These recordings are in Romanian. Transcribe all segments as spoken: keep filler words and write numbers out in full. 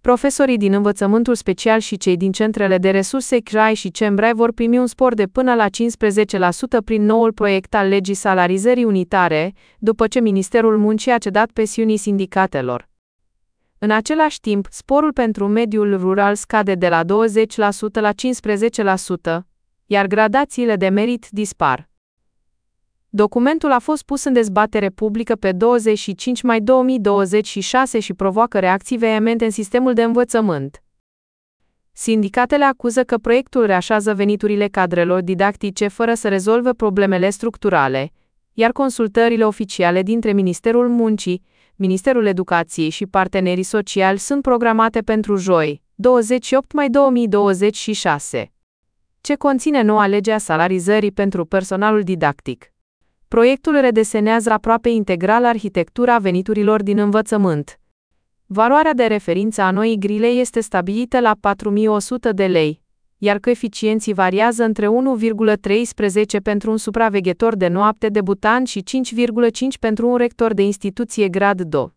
Profesorii din învățământul special și cei din centrele de resurse C R A I și CEMBRAI vor primi un spor de până la cincisprezece la sută prin noul proiect al legii salarizării unitare, după ce Ministerul Muncii a cedat presiunii sindicatelor. În același timp, sporul pentru mediul rural scade de la douăzeci la sută la cincisprezece la sută, iar gradațiile de merit dispar. Documentul a fost pus în dezbatere publică pe douăzeci și cinci mai două mii douăzeci și șase și provoacă reacții vehemente în sistemul de învățământ. Sindicatele acuză că proiectul reașează veniturile cadrelor didactice fără să rezolve problemele structurale, iar consultările oficiale dintre Ministerul Muncii, Ministerul Educației și partenerii sociali sunt programate pentru joi, douăzeci și opt mai două mii douăzeci și șase. Ce conține noua lege a salarizării pentru personalul didactic? Proiectul redesenează aproape integral arhitectura veniturilor din învățământ. Valoarea de referință a noii grile este stabilită la patru mii o sută de lei, iar coeficienții variază între unu virgulă treisprezece pentru un supraveghetor de noapte debutant și cinci virgulă cinci pentru un rector de instituție grad doi.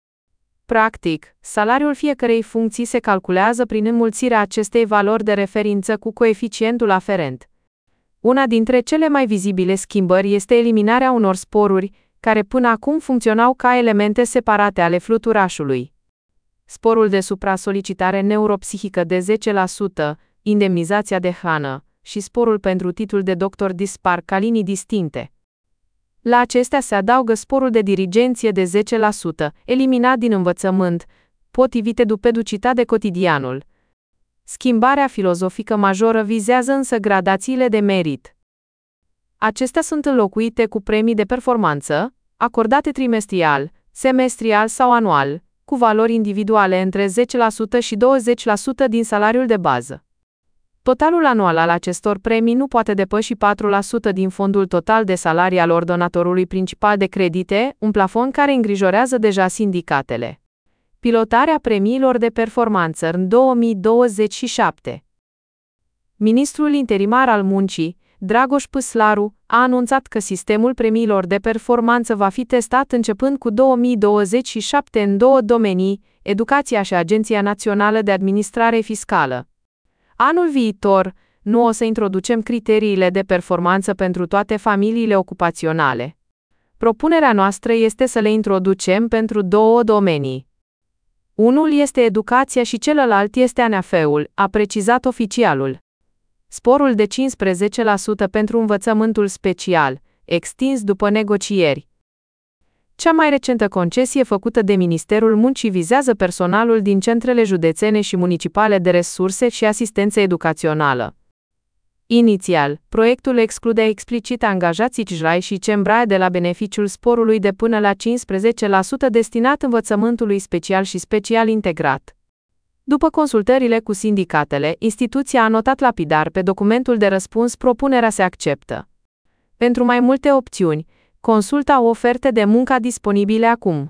Practic, salariul fiecărei funcții se calculează prin înmulțirea acestei valori de referință cu coeficientul aferent. Una dintre cele mai vizibile schimbări este eliminarea unor sporuri, care până acum funcționau ca elemente separate ale fluturașului. Sporul de supra-solicitare neuropsihică de zece la sută, indemnizația de hrană și sporul pentru titlul de doctor dispar ca linii distincte. La acestea se adaugă sporul de dirigenție de zece la sută, eliminat din învățământ, potrivit Edupeducitate Cotidianul. Schimbarea filozofică majoră vizează însă gradațiile de merit. Acestea sunt înlocuite cu premii de performanță, acordate trimestrial, semestrial sau anual, cu valori individuale între zece la sută și douăzeci la sută din salariul de bază. Totalul anual al acestor premii nu poate depăși patru la sută din fondul total de salarii al ordonatorului principal de credite, un plafon care îngrijorează deja sindicatele. Pilotarea premiilor de performanță în două mii douăzeci și șapte. Ministrul interimar al Muncii, Dragoș Păslaru, a anunțat că sistemul premiilor de performanță va fi testat începând cu două mii douăzeci și șapte în două domenii, educația și Agenția Națională de Administrare Fiscală. Anul viitor, nu o să introducem criteriile de performanță pentru toate familiile ocupaționale. Propunerea noastră este să le introducem pentru două domenii. Unul este educația și celălalt este A N A F-ul, a precizat oficialul. Sporul de cincisprezece la sută pentru învățământul special, extins după negocieri. Cea mai recentă concesie făcută de Ministerul Muncii vizează personalul din centrele județene și municipale de resurse și asistență educațională. Inițial, proiectul excludea explicit angajații C R A I și CEMBRAI de la beneficiul sporului de până la cincisprezece la sută destinat învățământului special și special integrat. După consultările cu sindicatele, instituția a notat lapidar pe documentul de răspuns propunerea se acceptă. Pentru mai multe opțiuni, consulta oferte de muncă disponibile acum.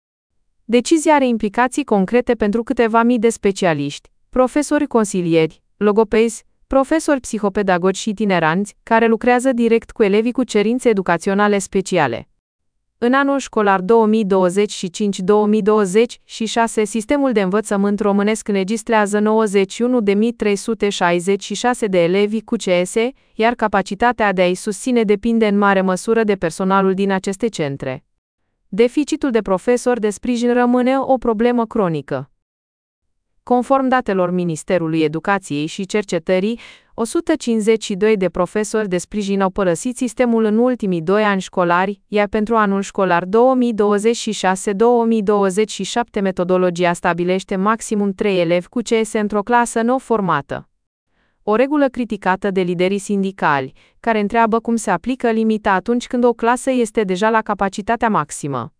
Decizia are implicații concrete pentru câteva mii de specialiști, profesori consilieri, logopezi, profesori psihopedagogi și itineranți, care lucrează direct cu elevii cu cerințe educaționale speciale. În anul școlar două mii douăzeci și cinci două mii douăzeci și șase, sistemul de învățământ românesc înregistrează nouăzeci și unu de mii trei sute șaizeci și șase de elevi cu C S, iar capacitatea de a-i susține depinde în mare măsură de personalul din aceste centre. Deficitul de profesori de sprijin rămâne o problemă cronică. Conform datelor Ministerului Educației și Cercetării, o sută cincizeci și doi de profesori de sprijin au părăsit sistemul în ultimii doi ani școlari, iar pentru anul școlar două mii douăzeci și șase două mii douăzeci și șapte metodologia stabilește maximum trei elevi cu C S într-o clasă nou formată. O regulă criticată de liderii sindicali, care întreabă cum se aplică limita atunci când o clasă este deja la capacitatea maximă.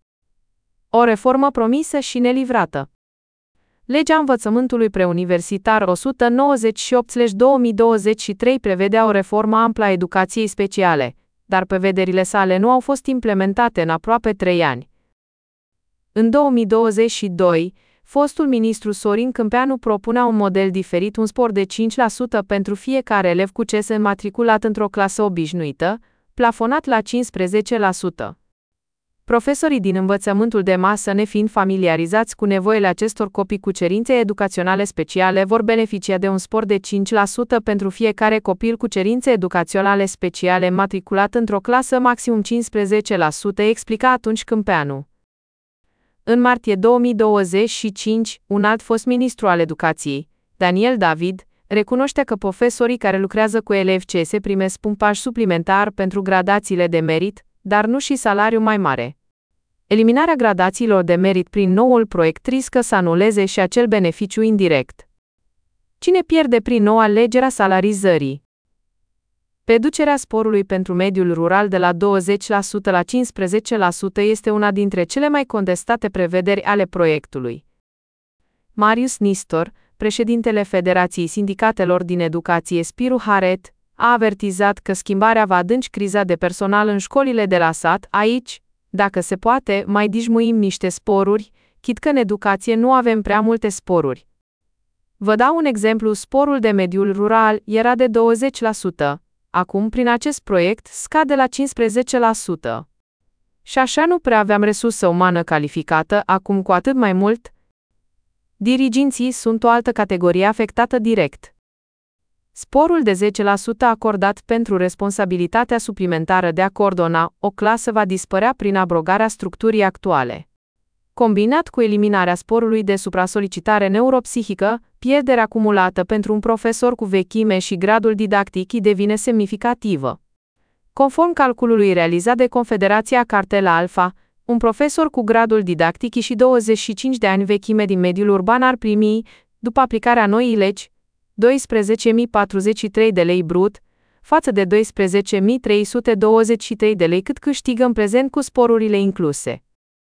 O reformă promisă și nelivrată. Legea învățământului preuniversitar o sută nouăzeci și opt două mii douăzeci și trei prevedea o reformă amplă a educației speciale, dar prevederile sale nu au fost implementate în aproape trei ani. În două mii douăzeci și doi, fostul ministru Sorin Câmpeanu propunea un model diferit, un spor de cinci la sută pentru fiecare elev cu C S înmatriculat într-o clasă obișnuită, plafonat la cincisprezece la sută. Profesorii din învățământul de masă, nefiind familiarizați cu nevoile acestor copii cu cerințe educaționale speciale, vor beneficia de un spor de cinci la sută pentru fiecare copil cu cerințe educaționale speciale matriculat într-o clasă, maximum cincisprezece la sută, explica atunci Câmpeanu. În martie două mii douăzeci și cinci, un alt fost ministru al educației, Daniel David, recunoștea că profesorii care lucrează cu elevi C S primesc punctaj suplimentar pentru gradațiile de merit, dar nu și salariu mai mare. Eliminarea gradațiilor de merit prin noul proiect riscă să anuleze și acel beneficiu indirect. Cine pierde prin noua legere a salarizării? Reducerea sporului pentru mediul rural de la douăzeci la sută la cincisprezece la sută este una dintre cele mai contestate prevederi ale proiectului. Marius Nistor, președintele Federației Sindicatelor din Educație Spiru Haret, a avertizat că schimbarea va adânci criza de personal în școlile de la sat. Aici, dacă se poate, mai dișmuim niște sporuri, chit că în educație nu avem prea multe sporuri. Vă dau un exemplu, sporul de mediul rural era de douăzeci la sută, acum prin acest proiect scade la cincisprezece la sută. Și așa nu prea aveam resursă umană calificată, acum cu atât mai mult. Diriginții sunt o altă categorie afectată direct. Sporul de zece la sută acordat pentru responsabilitatea suplimentară de a coordona o clasă va dispărea prin abrogarea structurii actuale. Combinat cu eliminarea sporului de supra-solicitare neuropsihică, pierderea acumulată pentru un profesor cu vechime și gradul didactic devine semnificativă. Conform calculului realizat de Confederația Cartela Alfa, un profesor cu gradul didactic și douăzeci și cinci de ani vechime din mediul urban ar primi, după aplicarea noii legi, doisprezece mii patruzeci și trei de lei brut, față de doisprezece mii trei sute douăzeci și trei de lei cât câștigă în prezent cu sporurile incluse.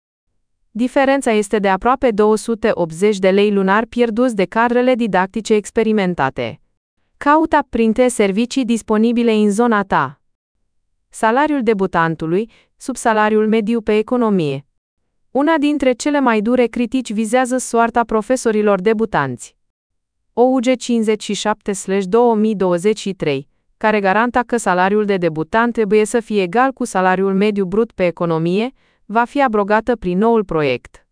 Diferența este de aproape două sute optzeci de lei lunar pierduți de cadrele didactice experimentate. Caută printre servicii disponibile în zona ta. Salariul debutantului, sub salariul mediu pe economie. Una dintre cele mai dure critici vizează soarta profesorilor debutanți. O U G cincizeci și șapte două mii douăzeci și trei, care garanta că salariul de debutant trebuie să fie egal cu salariul mediu brut pe economie, va fi abrogată prin noul proiect.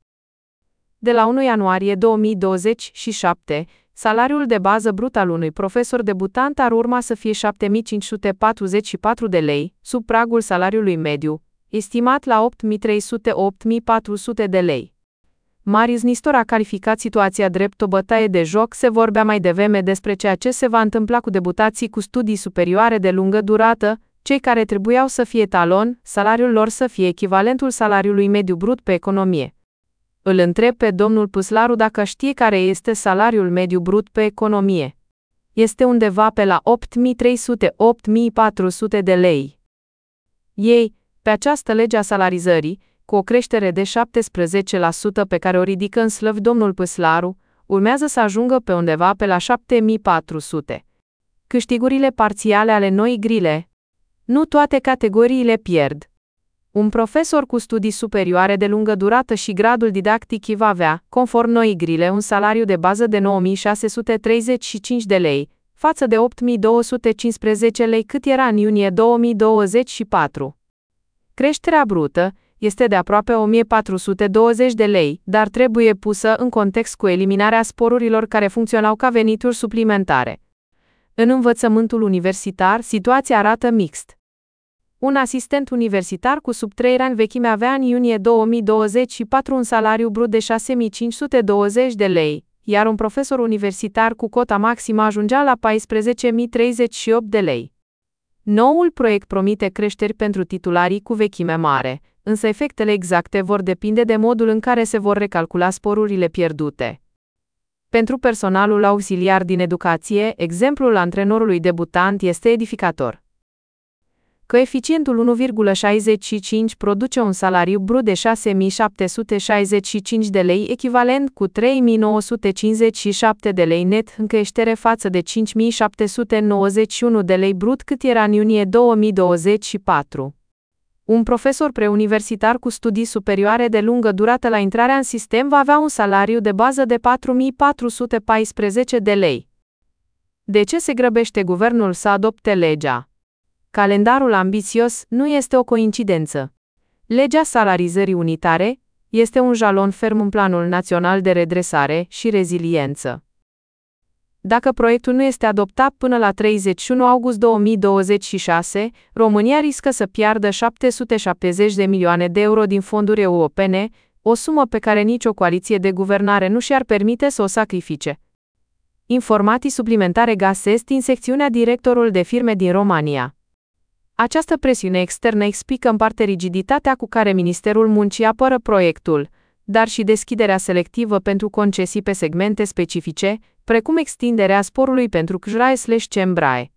De la unu ianuarie două mii douăzeci și șapte, salariul de bază brut al unui profesor debutant ar urma să fie șapte mii cinci sute patruzeci și patru de lei, sub pragul salariului mediu, estimat la opt mii trei sute - opt mii patru sute de lei. Marius Nistor a calificat situația drept o bătaie de joc. Se vorbea mai devreme despre ceea ce se va întâmpla cu debutații cu studii superioare de lungă durată, cei care trebuiau să fie talon, salariul lor să fie echivalentul salariului mediu brut pe economie. Îl întreb pe domnul Păslaru dacă știe care este salariul mediu brut pe economie. Este undeva pe la opt mii trei sute - opt mii patru sute de lei. Ei, pe această lege a salarizării, cu o creștere de șaptesprezece la sută pe care o ridică în slăv domnul Păslaru, urmează să ajungă pe undeva pe la șapte mii patru sute. Câștigurile parțiale ale noii grile. Nu toate categoriile pierd. Un profesor cu studii superioare de lungă durată și gradul didactic va avea, conform noii grile, un salariu de bază de nouă mii șase sute treizeci și cinci de lei, față de opt mii două sute cincisprezece lei cât era în iunie două mii douăzeci și patru. Creșterea brută este de aproape o mie patru sute douăzeci de lei, dar trebuie pusă în context cu eliminarea sporurilor care funcționau ca venituri suplimentare. În învățământul universitar, situația arată mixt. Un asistent universitar cu sub trei ani vechime avea în iunie două mii douăzeci și patru un salariu brut de șase mii cinci sute douăzeci de lei, iar un profesor universitar cu cota maximă ajungea la paisprezece mii treizeci și opt de lei. Noul proiect promite creșteri pentru titularii cu vechime mare, însă efectele exacte vor depinde de modul în care se vor recalcula sporurile pierdute. Pentru personalul auxiliar din educație, exemplul antrenorului debutant este edificator. Coeficientul unu virgulă șaizeci și cinci produce un salariu brut de șase mii șapte sute șaizeci și cinci de lei, echivalent cu trei mii nouă sute cincizeci și șapte de lei net, în creștere față de cinci mii șapte sute nouăzeci și unu de lei brut cât era în iunie două mii douăzeci și patru. Un profesor preuniversitar cu studii superioare de lungă durată la intrarea în sistem va avea un salariu de bază de patru mii patru sute paisprezece de lei. De ce se grăbește guvernul să adopte legea? Calendarul ambițios nu este o coincidență. Legea salarizării unitare este un jalon ferm în Planul Național de Redresare și Reziliență. Dacă proiectul nu este adoptat până la treizeci și unu august două mii douăzeci și șase, România riscă să piardă șapte sute șaptezeci de milioane de euro din fonduri europene, o sumă pe care nicio coaliție de guvernare nu și-ar permite să o sacrifice. Informații suplimentare găsesc din secțiunea Directorul de firme din România. Această presiune externă explică în parte rigiditatea cu care Ministerul Muncii apără proiectul, dar și deschiderea selectivă pentru concesii pe segmente specifice, precum extinderea sporului pentru C J R A/Cembrae.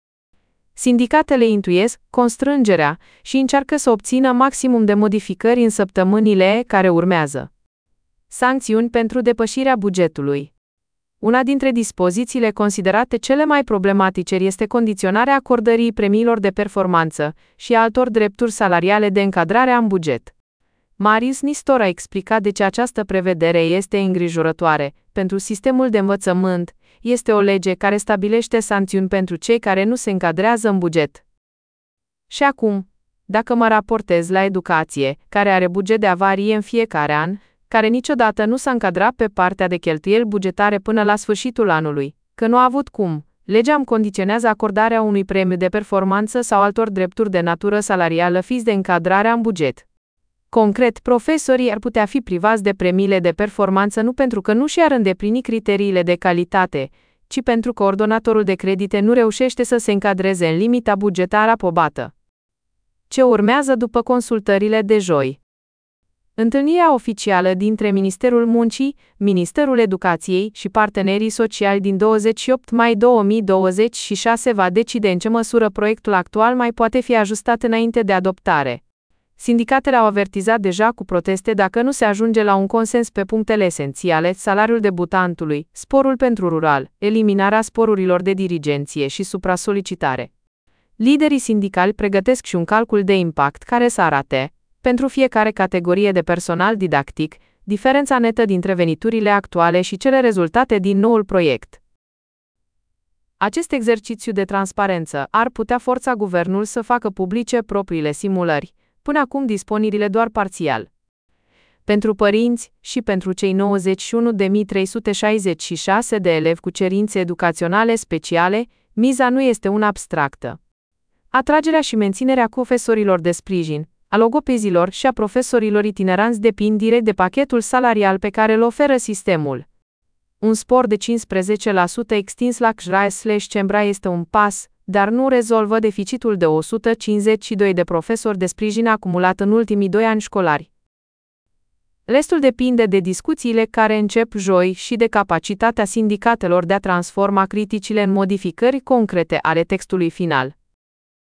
Sindicatele intuiesc constrângerea și încearcă să obțină maximum de modificări în săptămânile care urmează. Sancțiuni pentru depășirea bugetului. Una dintre dispozițiile considerate cele mai problematice este condiționarea acordării premiilor de performanță și altor drepturi salariale de încadrare în buget. Marius Nistor a explicat de ce această prevedere este îngrijorătoare. Pentru sistemul de învățământ, este o lege care stabilește sancțiuni pentru cei care nu se încadrează în buget. Și acum, dacă mă raportez la educație, care are buget de avarie în fiecare an, care niciodată nu s-a încadrat pe partea de cheltuieli bugetare până la sfârșitul anului, că nu a avut cum, legea îmi condiționează acordarea unui premiu de performanță sau altor drepturi de natură salarială fix de încadrarea în buget. Concret, profesorii ar putea fi privați de premiile de performanță nu pentru că nu și-ar îndeplini criteriile de calitate, ci pentru că ordonatorul de credite nu reușește să se încadreze în limita bugetară aprobată. Ce urmează după consultările de joi? Întâlnirea oficială dintre Ministerul Muncii, Ministerul Educației și partenerii sociali din douăzeci și opt mai două mii douăzeci și șase va decide în ce măsură proiectul actual mai poate fi ajustat înainte de adoptare. Sindicatele au avertizat deja cu proteste dacă nu se ajunge la un consens pe punctele esențiale, salariul debutantului, sporul pentru rural, eliminarea sporurilor de dirigenție și supra-solicitare. Liderii sindicali pregătesc și un calcul de impact care să arate, pentru fiecare categorie de personal didactic, diferența netă dintre veniturile actuale și cele rezultate din noul proiect. Acest exercițiu de transparență ar putea forța guvernul să facă publice propriile simulări, până acum disponibile doar parțial. Pentru părinți și pentru cei nouăzeci și unu de mii trei sute șaizeci și șase de elevi cu cerințe educaționale speciale, miza nu este una abstractă. Atragerea și menținerea profesorilor de sprijin, a logopezilor și a profesorilor itineranți depind direct de pachetul salarial pe care îl oferă sistemul. Un spor de cincisprezece la sută extins la C J R A/Cembrae este un pas, dar nu rezolvă deficitul de o sută cincizeci și doi de profesori de sprijin acumulat în ultimii doi ani școlari. Restul depinde de discuțiile care încep joi și de capacitatea sindicatelor de a transforma criticile în modificări concrete ale textului final.